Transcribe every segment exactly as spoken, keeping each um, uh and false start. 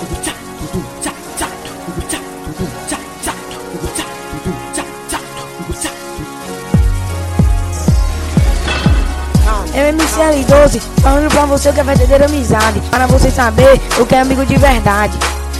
É o M C L doze, falando pra você o que é verdadeira amizade, para você saber o que é amigo de verdade.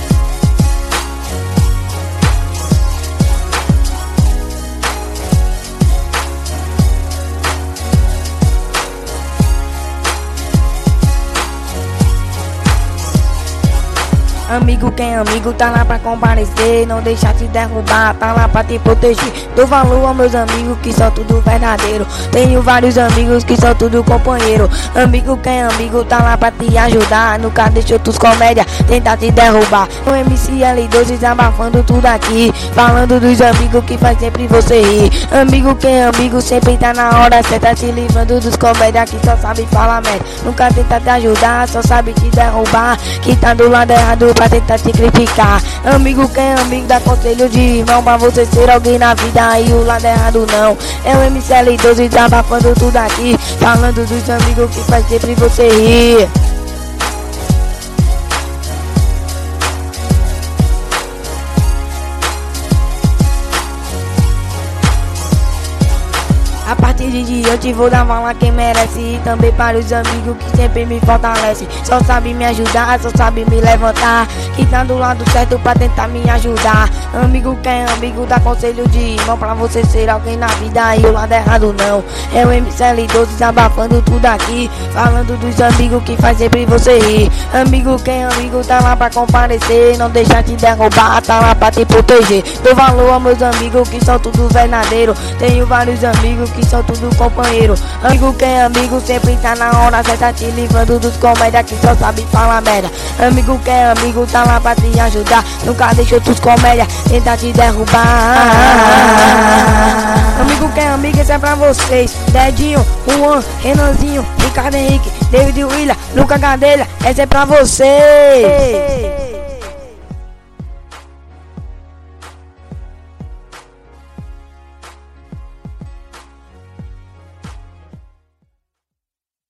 Amigo, quem é amigo tá lá pra comparecer, não deixar te derrubar, tá lá pra te proteger. Dou valor aos meus amigos que são tudo verdadeiro. Tenho vários amigos que são tudo companheiro. Amigo, quem é amigo tá lá pra te ajudar, nunca deixou tus comédia tentar te derrubar. O M C L doze desabafando tudo aqui, falando dos amigos que faz sempre você rir. Amigo, quem é amigo sempre tá na hora certa, se livrando dos comédia que só sabe falar merda. Nunca tenta te ajudar, só sabe te derrubar, que tá do lado errado pra tentar te criticar. Amigo, quem é amigo dá conselho de irmão pra você ser alguém na vida e o lado errado não. É o M C L doze desabafando tudo aqui, falando dos amigos que faz sempre você rir. A partir de diante vou dar valor a quem merece, e também para os amigos que sempre me fortalecem. Só sabe me ajudar, só sabe me levantar, que tá do lado certo pra tentar me ajudar. Amigo, quem é amigo dá conselho de irmão pra você ser alguém na vida e o lado errado não. É o M C L doze desabafando tudo aqui, falando dos amigos que faz sempre você rir. Amigo, quem é amigo tá lá pra comparecer, não deixar te derrubar, tá lá pra te proteger. Dou valor aos meus amigos que são tudo verdadeiro. Tenho vários amigos que são tudo companheiro. Amigo, quem é amigo sempre tá na hora certa, te livrando dos comédia que só sabe falar merda. Amigo, quem é amigo tá lá pra te ajudar, nunca deixou tus comédia tentar te derrubar. Amigo, quem é amigo, esse é pra vocês: Dedinho, Juan, Renanzinho, Ricardo Henrique, David Willa, Luca Gadelha, essa é pra vocês.